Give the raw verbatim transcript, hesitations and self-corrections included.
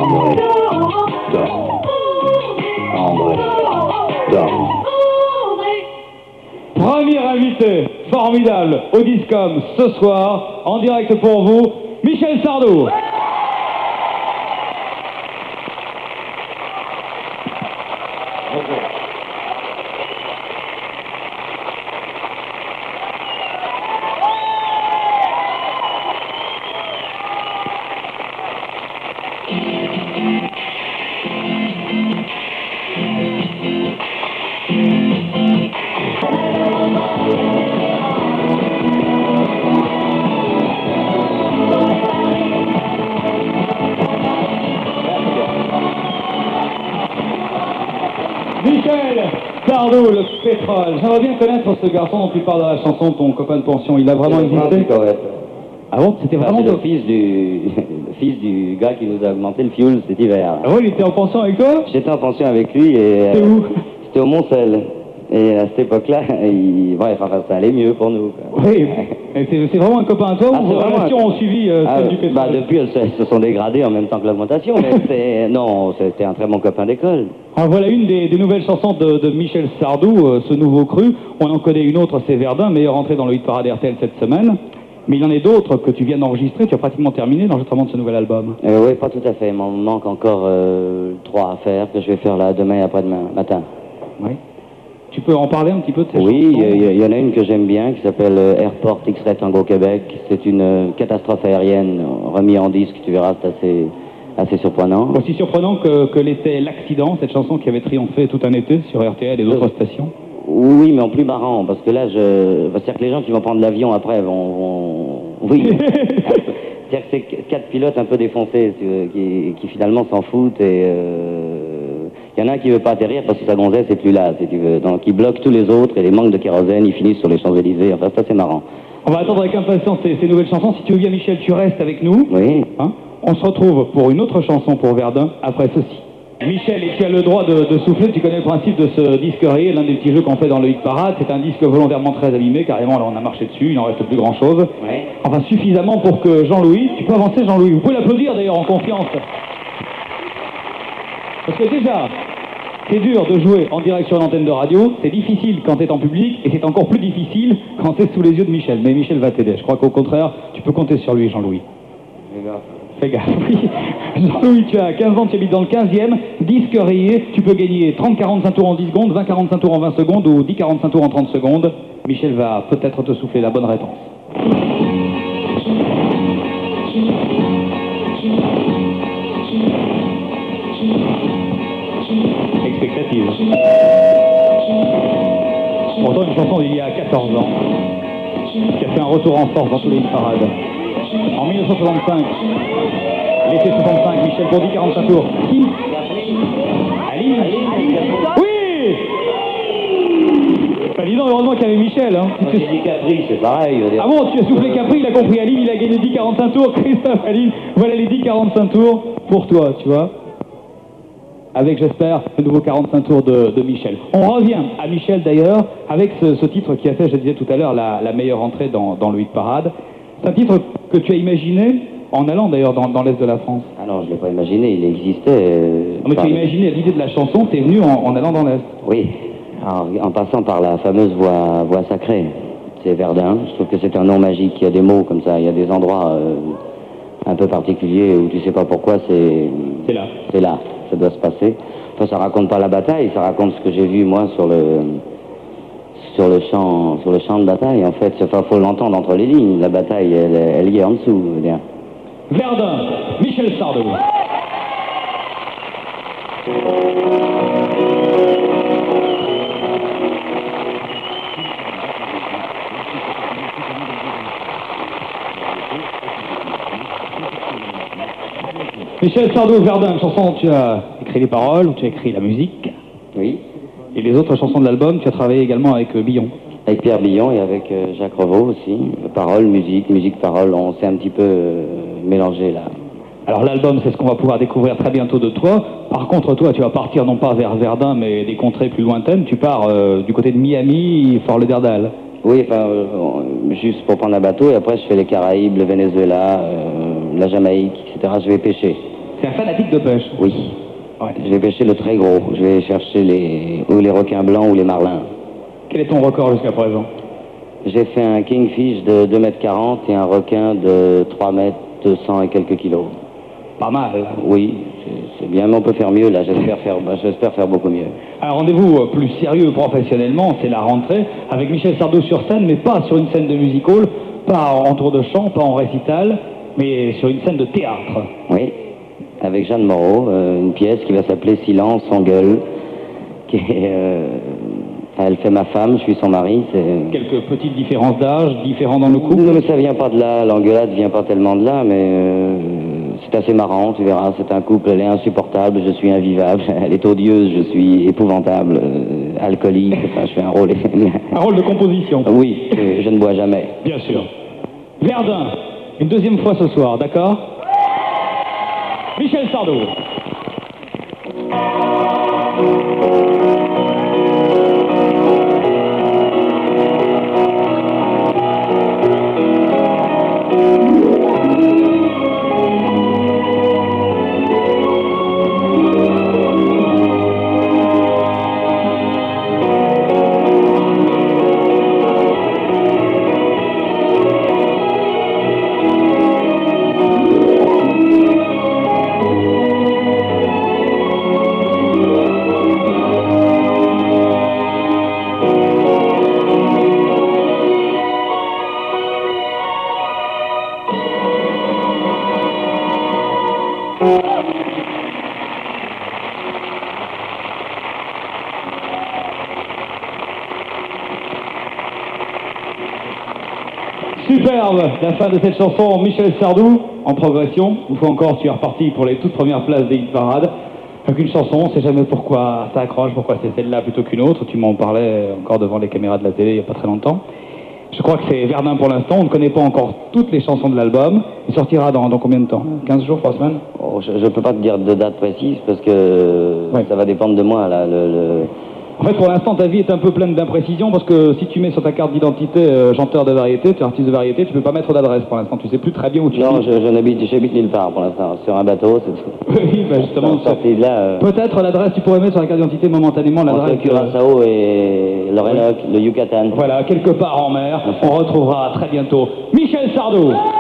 André, dors. André, dors. Premier invité formidable au Discom ce soir, en direct pour vous, Michel Sardou. Michel Sardou, le pétrole. J'aimerais bien connaître ce garçon dont tu parles dans la chanson, ton copain de pension. Il a vraiment existé? Ah bon, c'était vraiment le fils du le fils du gars qui nous a augmenté le fioul cet hiver. Ah oui, il était en pension avec toi? J'étais en pension avec lui et... C'était où? C'était au Montcel. Et à cette époque-là, il... bref, enfin, ça allait mieux pour nous, quoi. Oui, c'est vraiment un copain à toi ah, ou vos relations ont suivi euh, ah, celle du pétrole? Bah depuis, elles se, elles se sont dégradées en même temps que l'augmentation, mais c'est... non, c'était un très bon copain d'école. Alors voilà une des, des nouvelles chansons de, de Michel Sardou, euh, ce nouveau cru. On en connaît une autre, c'est Verdun, meilleure entrée dans le hit parade R T L cette semaine. Mais il y en a d'autres que tu viens d'enregistrer, tu as pratiquement terminé l'enregistrement de ce nouvel album. Euh, oui, pas tout à fait, il m'en manque encore euh, trois à faire, que je vais faire là demain et après-demain matin. Oui. Tu peux en parler un petit peu de ces oui, chansons? Oui, il y, y en a une que j'aime bien, qui s'appelle euh, Airport X-Ray Tango Québec. C'est une euh, catastrophe aérienne euh, remise en disque, tu verras, c'est assez, assez surprenant. Aussi surprenant que, que l'était L'accident, cette chanson qui avait triomphé tout un été sur R T L et d'autres euh, stations. Oui, mais en plus marrant, parce que là, je... c'est-à-dire que les gens qui vont prendre l'avion après vont... vont... Oui. C'est-à-dire que c'est quatre pilotes un peu défoncés, qui, qui finalement s'en foutent, et... Euh... il y en a un qui veut pas atterrir parce que sa gonzesse c'est plus là, si tu veux. Donc ils bloquent tous les autres, et les manques de kérosène, ils finissent sur les Champs-Élysées. Enfin, ça, c'est marrant. On va attendre avec impatience ces, ces nouvelles chansons. Si tu veux bien, Michel, tu restes avec nous. Oui. Hein? On se retrouve pour une autre chanson pour Verdun, après ceci. Michel, et tu as le droit de, de souffler, tu connais le principe de ce disque rayé, l'un des petits jeux qu'on fait dans le hit parade. C'est un disque volontairement très abîmé, carrément, là on a marché dessus, il n'en reste plus grand chose. Ouais. Enfin, suffisamment pour que Jean-Louis, tu peux avancer Jean-Louis, vous pouvez l'applaudir d'ailleurs en confiance. Parce que déjà, c'est dur de jouer en direct sur une antenne de radio, c'est difficile quand t'es en public, et c'est encore plus difficile quand t'es sous les yeux de Michel. Mais Michel va t'aider, je crois qu'au contraire, tu peux compter sur lui, Jean-Louis. Fais gaffe, oui. Jean-Louis, tu as quinze ans, tu habites dans le quinzième, disque rayé, tu peux gagner trente à quarante-cinq tours en dix secondes, vingt à quarante-cinq tours en vingt secondes ou dix à quarante-cinq tours en trente secondes. Michel va peut-être te souffler la bonne réponse. Expectative. Pourtant une chanson d'il y a quatorze ans, qui a fait un retour en force dans tous les hit parades. En mille neuf cent soixante-cinq, l'été soixante-cinq, Michel pour dix à quarante-cinq tours. Qui? Aline? Oui! Bah dis donc, heureusement qu'il y avait Michel. Hein. Moi, j'ai dit Capri, c'est pareil. Ah bon, tu as soufflé Capri, il a compris Aline, il a gagné dix à quarante-cinq tours. Christophe, Aline, voilà les dix à quarante-cinq tours pour toi, tu vois. Avec, j'espère, le nouveau quarante-cinq tours de, de Michel. On revient à Michel d'ailleurs, avec ce, ce titre qui a fait, je disais tout à l'heure, la, la meilleure entrée dans, dans le hit parade. C'est un titre que tu as imaginé en allant d'ailleurs dans, dans l'Est de la France. Ah non, je ne l'ai pas imaginé, il existait. Euh, non, mais tu as imaginé l'idée de la chanson, t'es venu en, en allant dans l'Est. Oui, en, en passant par la fameuse voie, voie sacrée. C'est Verdun, je trouve que c'est un nom magique, il y a des mots comme ça, il y a des endroits euh, un peu particuliers où tu sais pas pourquoi c'est... C'est là. C'est là, ça doit se passer. Enfin, ça raconte pas la bataille, ça raconte ce que j'ai vu moi sur le... Sur le, champ, sur le champ de bataille, en fait, il faut l'entendre entre les lignes. La bataille, elle, elle y est en dessous, je veux dire. Verdun, Michel Sardou. Michel Sardou, Verdun, une chanson où tu as écrit les paroles, où tu as écrit la musique. Oui. Et les autres chansons de l'album, tu as travaillé également avec euh, Billon. Avec Pierre Billon et avec euh, Jacques Revaux aussi. Paroles, musique, musique, paroles, on s'est un petit peu euh, mélangé là. Alors l'album, c'est ce qu'on va pouvoir découvrir très bientôt de toi. Par contre, toi, tu vas partir non pas vers Verdun, mais des contrées plus lointaines. Tu pars euh, du côté de Miami, Fort Lauderdale. Oui, enfin, euh, juste pour prendre un bateau, et après je fais les Caraïbes, le Venezuela, euh, la Jamaïque, et cetera. Je vais pêcher. C'est un fanatique de pêche. Oui. Ouais. Je vais pêcher le très gros. Je vais chercher les, ou les requins blancs ou les marlins. Quel est ton record jusqu'à présent? J'ai fait un kingfish de deux mètres quarante et un requin de trois mètres deux cents et quelques kilos. Pas mal. Oui, c'est- c'est bien, mais on peut faire mieux là. J'espère faire, bah, j'espère faire beaucoup mieux. Un rendez-vous plus sérieux professionnellement, c'est la rentrée, avec Michel Sardou sur scène, mais pas sur une scène de music hall, pas en tour de chant, pas en récital, mais sur une scène de théâtre. Oui, avec Jeanne Moreau, euh, une pièce qui va s'appeler Silence, engueule, qui est, euh, elle fait ma femme, je suis son mari. C'est... Quelques petites différences d'âge, différents dans le couple. Non, mais ça vient pas de là, l'engueulade vient pas tellement de là, mais euh, c'est assez marrant, tu verras, c'est un couple, elle est insupportable, je suis invivable, elle est odieuse, je suis épouvantable, euh, alcoolique, enfin je fais un rôle... Un rôle de composition. Oui, je, je ne bois jamais. Bien sûr. Verdun, une deuxième fois ce soir, d'accord? Michel Sardou. Superbe, la fin de cette chanson, Michel Sardou, en progression. Une fois encore, tu es reparti pour les toutes premières places des hit parades. Avec une chanson, on sait jamais pourquoi ça accroche, pourquoi c'est celle-là plutôt qu'une autre. Tu m'en parlais encore devant les caméras de la télé il n'y a pas très longtemps. Je crois que c'est Verdun pour l'instant, on ne connaît pas encore toutes les chansons de l'album. Il sortira dans, dans combien de temps? quinze jours, trois semaines? Oh, je ne peux pas te dire de date précise parce que Ouais. ça va dépendre de moi. Là, le, le... En fait, pour l'instant, ta vie est un peu pleine d'imprécisions parce que si tu mets sur ta carte d'identité euh, chanteur de variété, tu es artiste de variété, tu peux pas mettre d'adresse pour l'instant. Tu sais plus très bien où tu Non, vis. je, je n'habite, j'habite nulle part pour l'instant. Sur un bateau, c'est tout. Oui, bah justement, Dans sortie de là, euh, peut-être l'adresse, tu pourrais mettre sur la carte d'identité momentanément entre l'adresse. euh, Curaçao et l'Orénoque, le Yucatan. Voilà, quelque part en mer. On retrouvera très bientôt Michel Sardou.